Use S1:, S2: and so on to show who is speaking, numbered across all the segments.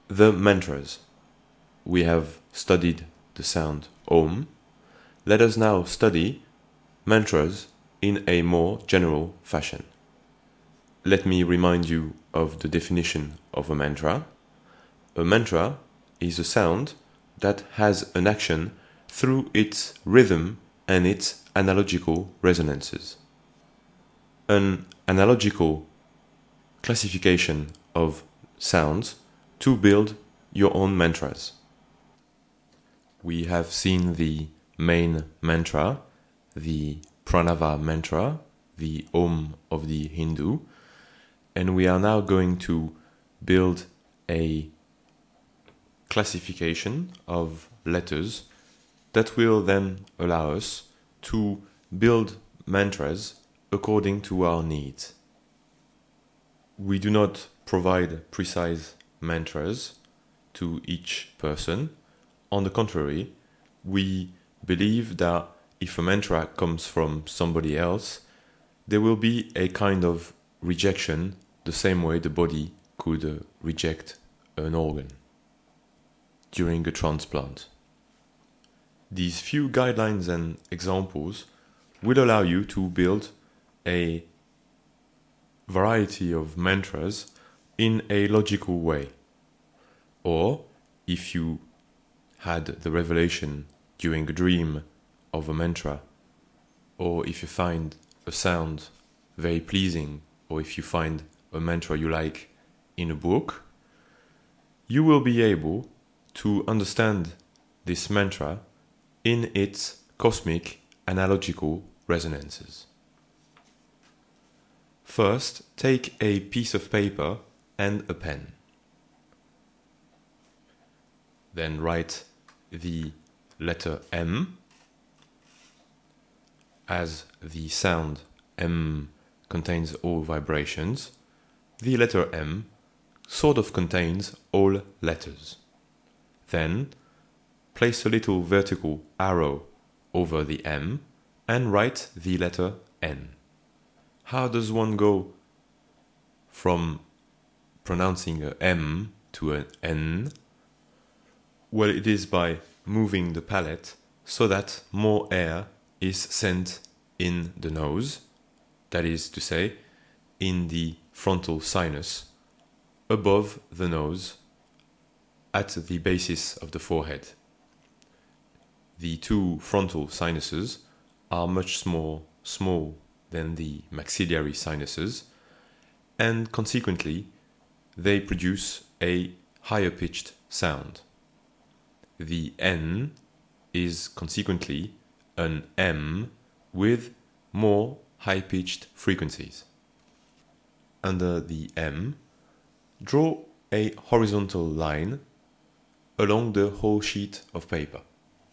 S1: the mantras. We have studied the sound Om. Let us now study mantras in a more general fashion. Let me remind you of the definition of a mantra. A mantra is a sound that has an action through its rhythm and its analogical resonances. An analogical classification of sounds to build your own mantras. We have seen the main mantra, the Pranava mantra, the Om of the Hindu, and we are now going to build a classification of letters that will then allow us to build mantras according to our needs. We do not provide precise mantras to each person. On the contrary, we believe that if a mantra comes from somebody else, there will be a kind of rejection the same way the body could reject an organ during a transplant. These few guidelines and examples will allow you to build a variety of mantras in a logical way. Or, if you had the revelation during a dream of a mantra, or if you find a sound very pleasing, or if you find a mantra you like in a book, you will be able to understand this mantra in its cosmic analogical resonances. First, take a piece of paper and a pen. Then write the letter M. As the sound M contains all vibrations, the letter M sort of contains all letters. Then, place a little vertical arrow over the M and write the letter N. How does one go from pronouncing a M to an N? Well, it is by moving the palate so that more air is sent in the nose, that is to say, in the frontal sinus, above the nose, at the basis of the forehead. The two frontal sinuses are much more small than the maxillary sinuses, and consequently, they produce a higher pitched sound. The N is consequently an M with more high-pitched frequencies. Under the M, draw a horizontal line along the whole sheet of paper.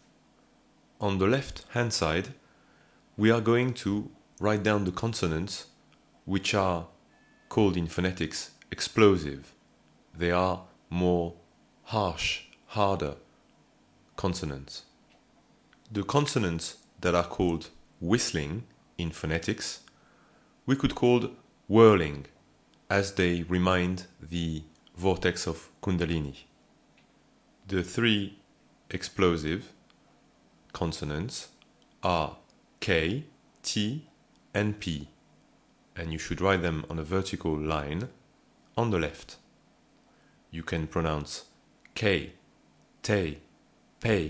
S1: On the left-hand side, we are going to write down the consonants which are called in phonetics explosive. They are more harsh, harder consonants. The consonants that are called whistling in phonetics, we could call whirling, as they remind the vortex of Kundalini. The three explosive consonants are K, T, and P, and you should write them on a vertical line on the left. You can pronounce K, Te, Pei.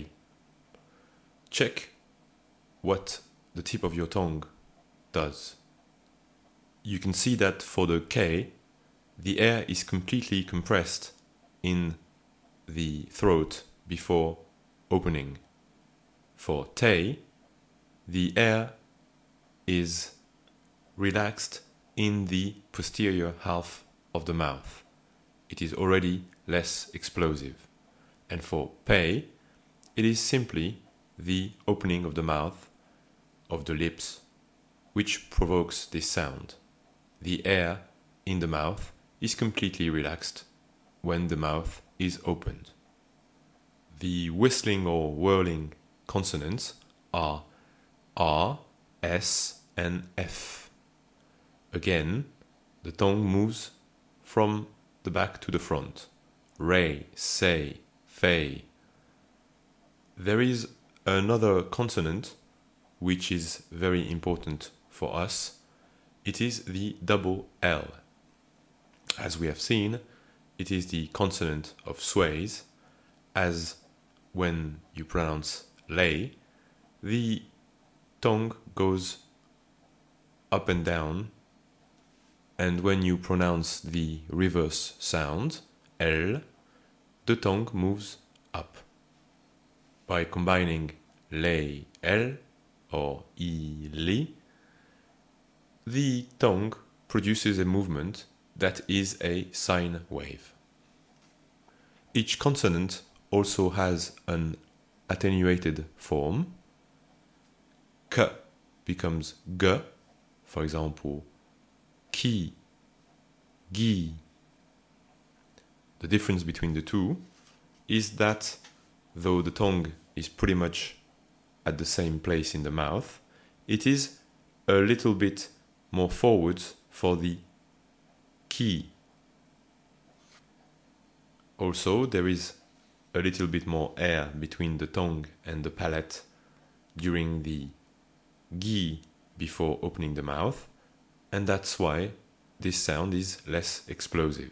S1: Check what the tip of your tongue does. You can see that for the K, the air is completely compressed in the throat before opening. For Te, the air is relaxed in the posterior half of the mouth. It is already less explosive. And for Pei, it is simply the opening of the mouth, of the lips, which provokes this sound. The air in the mouth is completely relaxed when the mouth is opened. The whistling or whirling consonants are R, S, and F. Again, the tongue moves from the back to the front. re, say, fei. There is another consonant which is very important for us. It is the double L. As we have seen, it is the consonant of sways, as when you pronounce lay, the tongue goes up and down, and when you pronounce the reverse sound, L, the tongue moves up. By combining lay, L, or I, li, the tongue produces a movement that is a sine wave. Each consonant also has an attenuated form. K becomes G, for example, ki, gi. The difference between the two is that though the tongue is pretty much at the same place in the mouth, it is a little bit more forwards for the ki. Also, there is a little bit more air between the tongue and the palate during the gi before opening the mouth, and that's why this sound is less explosive.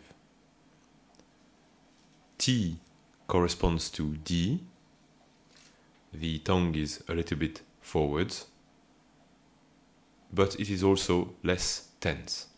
S1: T corresponds to D. The tongue is a little bit forwards, but it is also less tense.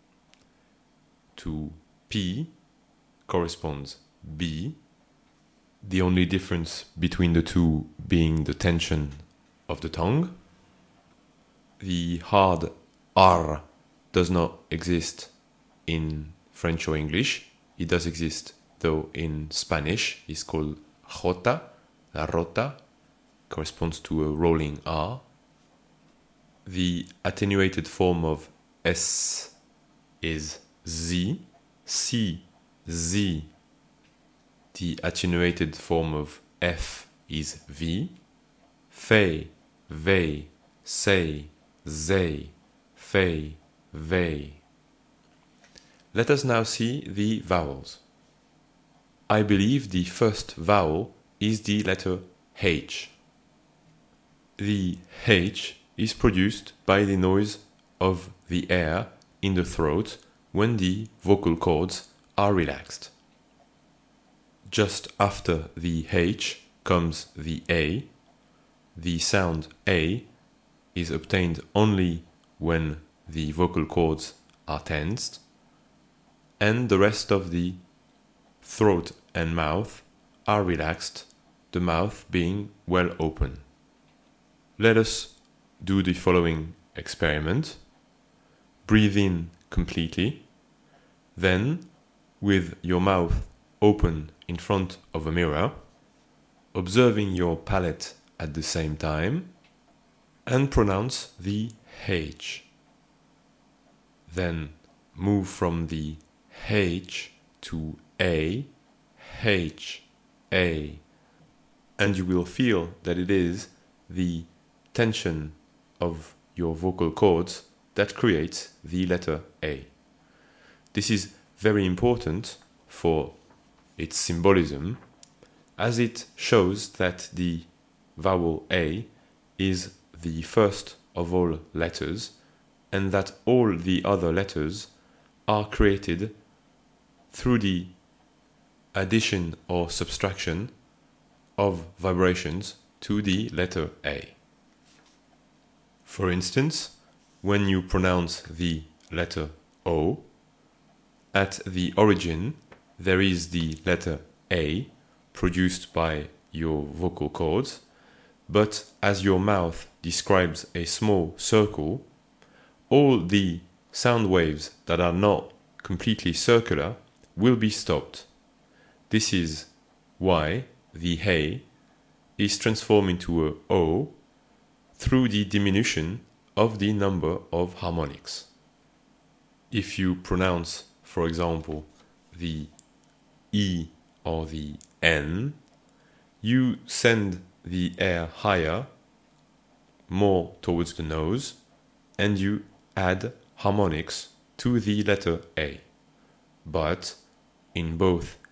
S1: To P corresponds B, the only difference between the two being the tension of the tongue. The hard R does not exist in French or English. It does exist, though, in Spanish. It's called jota. La rota corresponds to a rolling R. The attenuated form of S is Z. C, Z. The attenuated form of F is V. Fe, ve, say, zay, fe, ve. Let us now see the vowels. I believe the first vowel is the letter H. The H is produced by the noise of the air in the throat when the vocal cords are relaxed. Just after the H comes the A. The sound A is obtained only when the vocal cords are tensed, and the rest of the throat and mouth are relaxed, the mouth being well open. Let us do the following experiment. Breathe in completely, then with your mouth open in front of a mirror, observing your palate at the same time, and pronounce the H. Then move from the H to A, H, A, and you will feel that it is the tension of your vocal cords that creates the letter A. This is very important for its symbolism, as it shows that the vowel A is the first of all letters, and that all the other letters are created through the addition or subtraction of vibrations to the letter A. For instance, when you pronounce the letter O, at the origin there is the letter A produced by your vocal cords, but as your mouth describes a small circle, all the sound waves that are not completely circular will be stopped. This is why the He is transformed into a O through the diminution of the number of harmonics. If you pronounce, for example, the E or the N, you send the air higher, more towards the nose, and you add harmonics to the letter A. But in both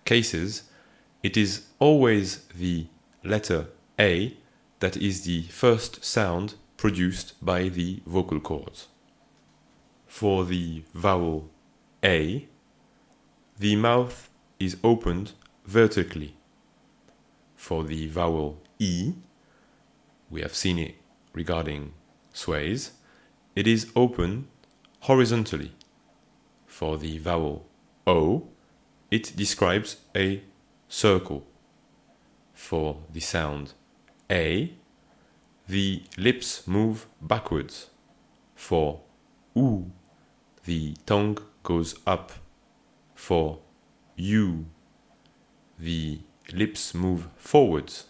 S1: cases, it is always the letter A that is the first sound produced by the vocal cords. For the vowel A, the mouth is opened vertically. For the vowel E, we have seen it regarding sways, it is open horizontally. For the vowel O, it describes a circle. For the sound A, the lips move backwards. For OO, the tongue goes up. For U, the lips move forwards.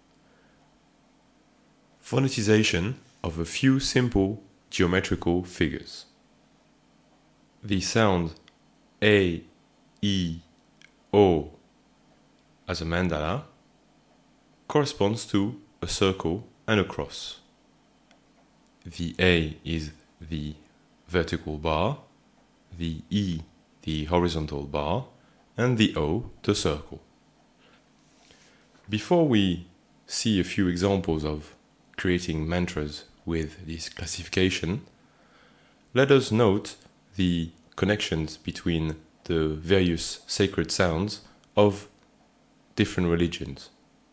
S1: Phonetization of a few simple geometrical figures. The sound A, E, O as a mandala corresponds to a circle and a cross. The A is the vertical bar, the E the horizontal bar, and the O the circle. Before we see a few examples of creating mantras with this classification, let us note the connections between the various sacred sounds of different religions.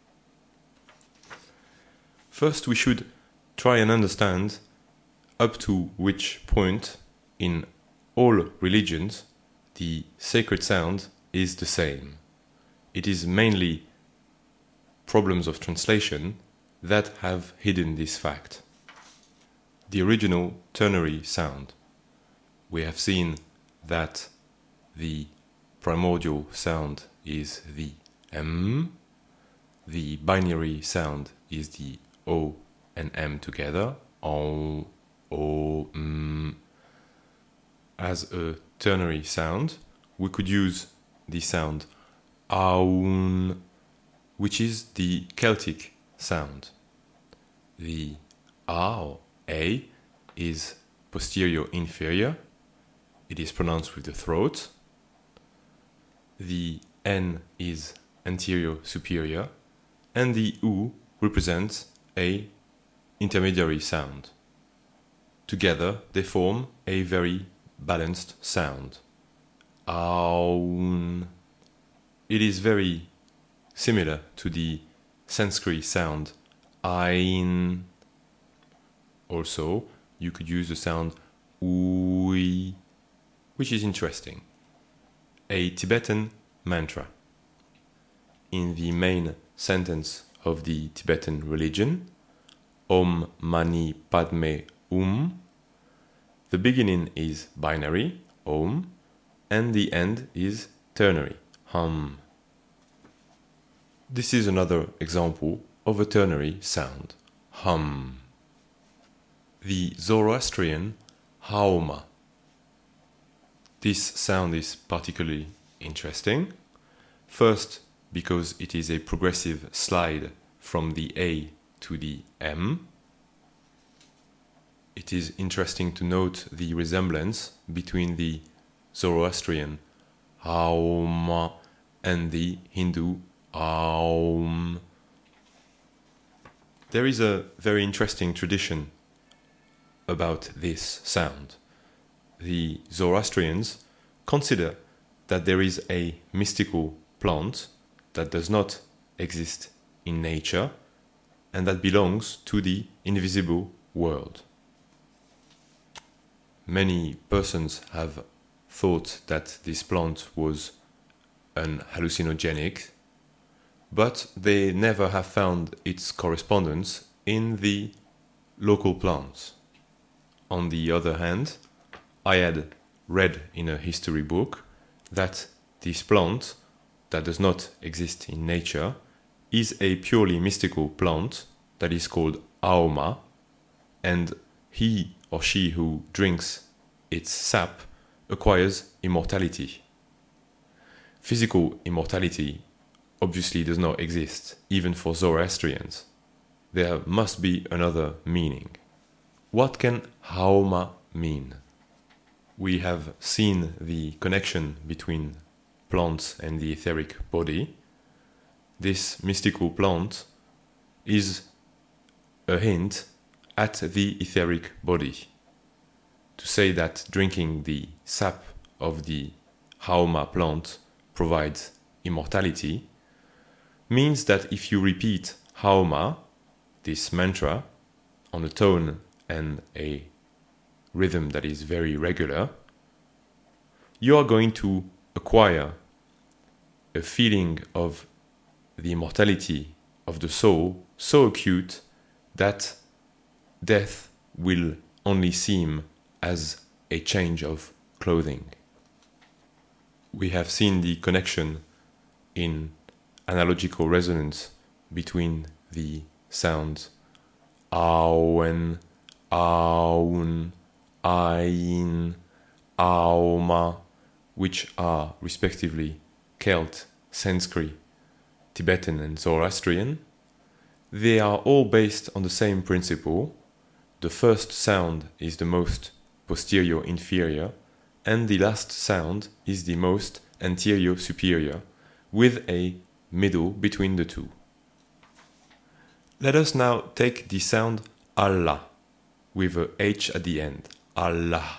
S1: First, we should try and understand up to which point in all religions the sacred sound is the same. It is mainly problems of translation that have hidden this fact. The original ternary sound. We have seen that the primordial sound is the M, the binary sound is the O and M together, O, M. As a ternary sound, we could use the sound Aun, which is the Celtic sound. The A or A is posterior inferior. It is pronounced with the throat. The N is anterior superior, and the U represents a intermediary sound. Together, they form a very balanced sound. Aun. It is very similar to the Sanskrit sound Ain. Also, you could use the sound Ui, which is interesting. A Tibetan mantra. In the main sentence of the Tibetan religion, Om Mani Padme the beginning is binary, Om, and the end is ternary, Hum. This is another example of a ternary sound, Hum. The Zoroastrian Haoma. This sound is particularly interesting. First, because it is a progressive slide from the A to the M. It is interesting to note the resemblance between the Zoroastrian Haoma and the Hindu Aum. There is a very interesting tradition about this sound. The Zoroastrians consider that there is a mystical plant that does not exist in nature and that belongs to the invisible world. Many persons have thought that this plant was an hallucinogenic, but they never have found its correspondence in the local plants. On the other hand, I had read in a history book that this plant, that does not exist in nature, is a purely mystical plant that is called Aoma, and he or she who drinks its sap acquires immortality. Physical immortality obviously does not exist, even for Zoroastrians. There must be another meaning. What can Haoma mean? We have seen the connection between plants and the etheric body, this mystical plant is a hint at the etheric body. To say that drinking the sap of the Haoma plant provides immortality means that if you repeat Haoma, this mantra, on a tone and a rhythm that is very regular, you are going to acquire a feeling of the immortality of the soul so acute that death will only seem as a change of clothing. We have seen the connection in analogical resonance between the sounds Auen, Aun, Ain, Aoma, which are respectively Celt, Sanskrit, Tibetan and Zoroastrian. They are all based on the same principle. The first sound is the most posterior inferior, and the last sound is the most anterior superior, with a middle between the two. Let us now take the sound Allah, with a H at the end, Allah.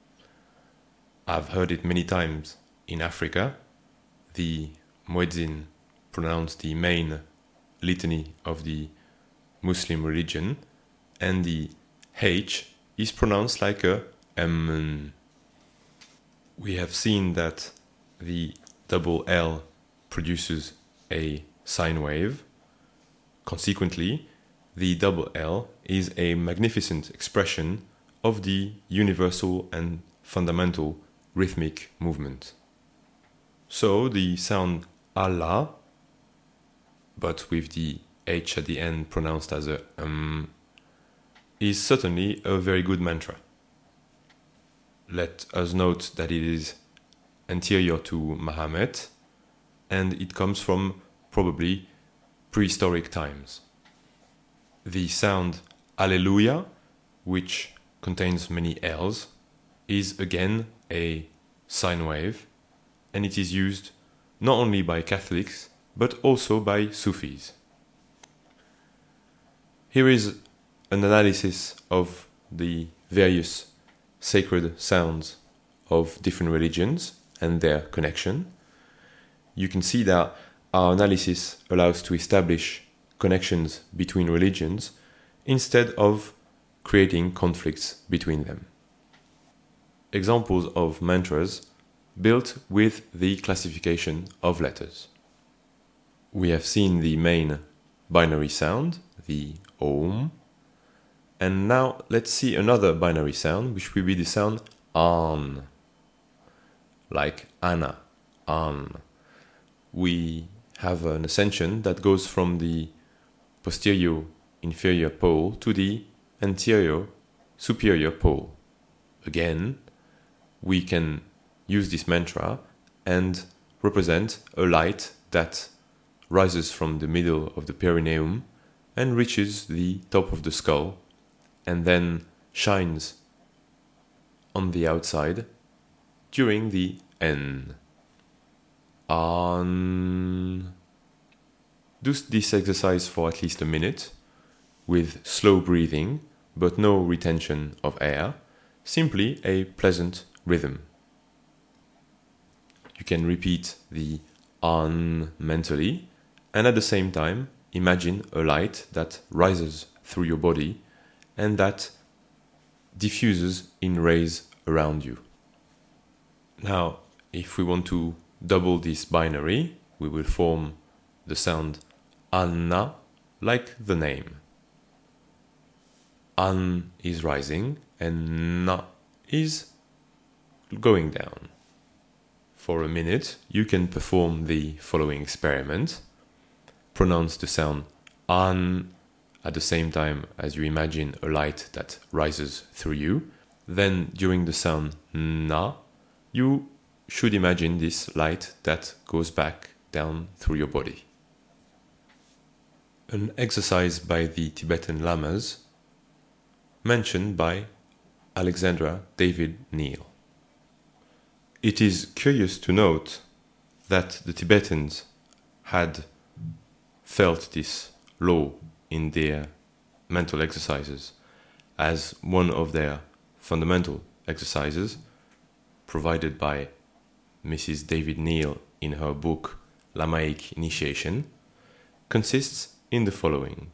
S1: I've heard it many times in Africa. The Muezzin pronounced the main litany of the Muslim religion, and the H is pronounced like a M. We have seen that the double L produces a sine wave. Consequently, the double L is a magnificent expression of the universal and fundamental rhythmic movement. So the sound Allah, but with the H at the end pronounced as a is certainly a very good mantra. Let us note that it is anterior to Mahomet, and it comes from probably prehistoric times. The sound Alleluia, which contains many L's, is again a sine wave, and it is used not only by Catholics but also by Sufis. Here is an analysis of the various sacred sounds of different religions and their connection. You can see that our analysis allows to establish connections between religions instead of creating conflicts between them. Examples of mantras built with the classification of letters. We have seen the main binary sound, the Om, and now let's see another binary sound, which will be the sound An, like Anna, An. We have an ascension that goes from the posterior inferior pole to the anterior superior pole. Again, we can use this mantra and represent a light that rises from the middle of the perineum and reaches the top of the skull and then shines on the outside during the N. An. Do this exercise for at least a minute with slow breathing but no retention of air, simply a pleasant rhythm. You can repeat the An mentally and at the same time imagine a light that rises through your body and that diffuses in rays around you. Now, if we want to double this binary, we will form the sound Anna, like the name. An is rising and Na is going down. For a minute, you can perform the following experiment. Pronounce the sound An at the same time as you imagine a light that rises through you. Then, during the sound Na, you should imagine this light that goes back down through your body. An exercise by the Tibetan Lamas mentioned by Alexandra David Neal. It is curious to note that the Tibetans had felt this law in their mental exercises as one of their fundamental exercises, provided by Mrs. David Neal in her book Lamaïc Initiation, consists in the following.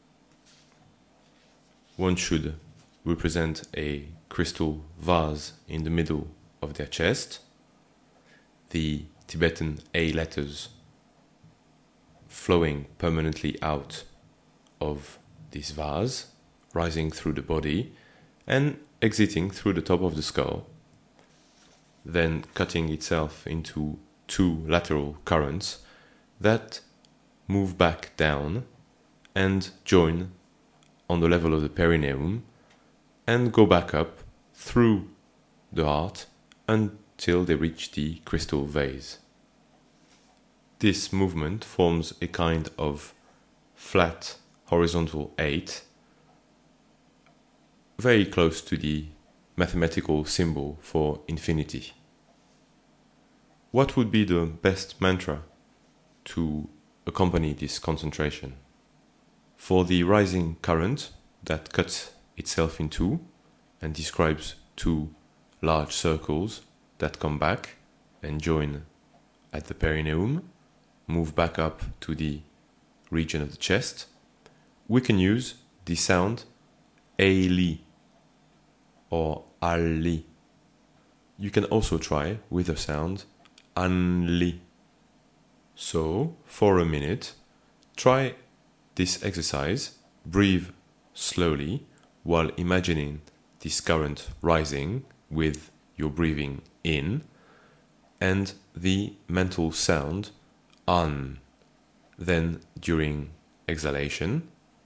S1: One should represent a crystal vase in the middle of their chest, the Tibetan A letters flowing permanently out of this vase, rising through the body and exiting through the top of the skull, then cutting itself into two lateral currents that move back down and join on the level of the perineum and go back up through the heart until they reach the crystal vase. This movement forms a kind of flat horizontal 8, very close to the mathematical symbol for infinity. What would be the best mantra to accompany this concentration? For the rising current that cuts itself in two and describes two large circles that come back and join at the perineum, move back up to the region of the chest, we can use the sound A-li or Al-li. You can also try with the sound An-li. So, for a minute, try this exercise, breathe slowly while imagining this current rising with your breathing in and the mental sound An. Then, during exhalation,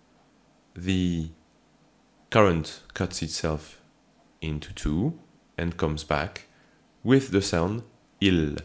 S1: the current cuts itself into two and comes back with the sound Il.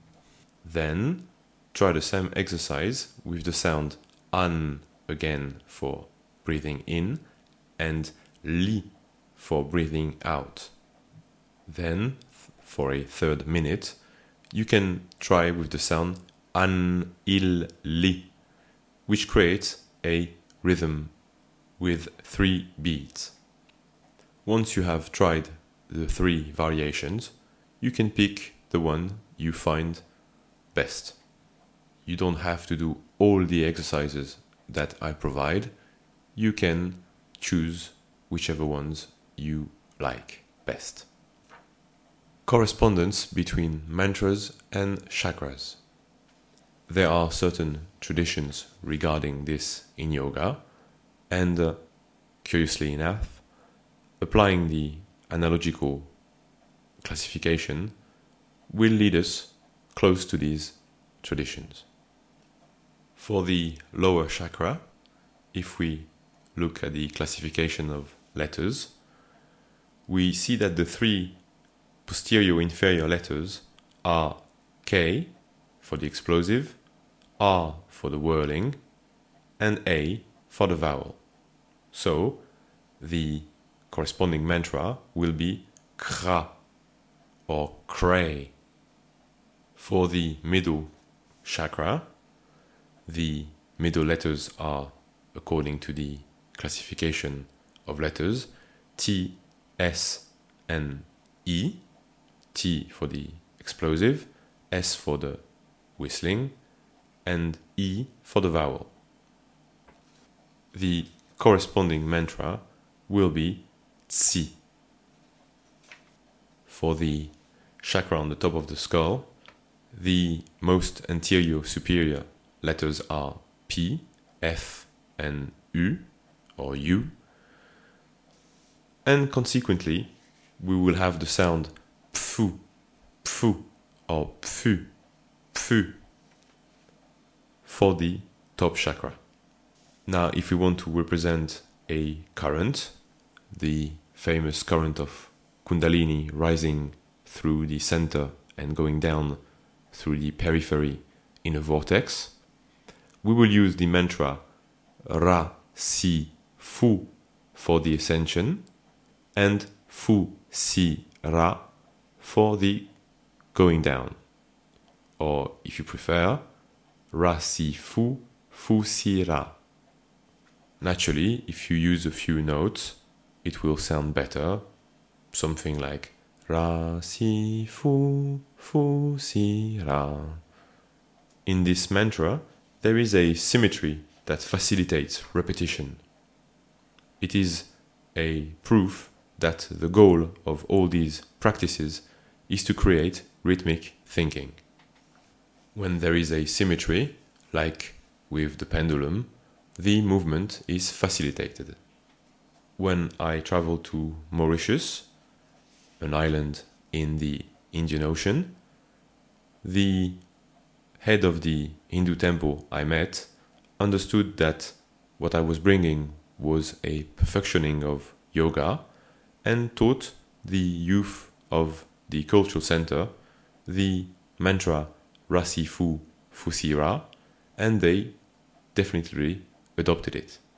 S1: Then, try the same exercise with the sound An again for breathing in and Li for breathing out. Then, for a third minute, you can try with the sound An, Il, Li, which creates a rhythm with 3 beats. Once you have tried the 3 variations, you can pick the one you find best. You don't have to do all the exercises that I provide. You can choose whichever ones you like best. Correspondence between mantras and chakras. There are certain traditions regarding this in yoga, and curiously enough, applying the analogical classification will lead us close to these traditions. For the lower chakra, if we look at the classification of letters, we see that the 3 posterior inferior letters are K for the explosive, R for the whirling, and A for the vowel. So, the corresponding mantra will be Kra or Kray. For the middle chakra, the middle letters are, according to the classification of letters, T, S, and E. T for the explosive, S for the whistling, and E for the vowel. The corresponding mantra will be Tsi. For the chakra on the top of the skull, the most anterior superior letters are P, F, and U, or U, and consequently, we will have the sound Pfu, Pfu, or Pfu, Pfu, for the top chakra. Now, if we want to represent a current, the famous current of Kundalini rising through the center and going down through the periphery in a vortex, we will use the mantra Ra, Si, Fu for the ascension and Fu, Si, Ra for the going down. or if you prefer, Ra si fu, fu si ra. Naturally, if you use a few notes, it will sound better, something like Ra si fu, fu si ra. In this mantra, there is a symmetry that facilitates repetition. It is a proof that the goal of all these practices is to create rhythmic thinking. When there is a symmetry, like with the pendulum, the movement is facilitated. When I travel to Mauritius, an island in the Indian Ocean, the head of the Hindu temple I met understood that what I was bringing was a perfectioning of yoga and taught the youth of the cultural center the mantra Ra si fu, fu si ra, and they definitely adopted it.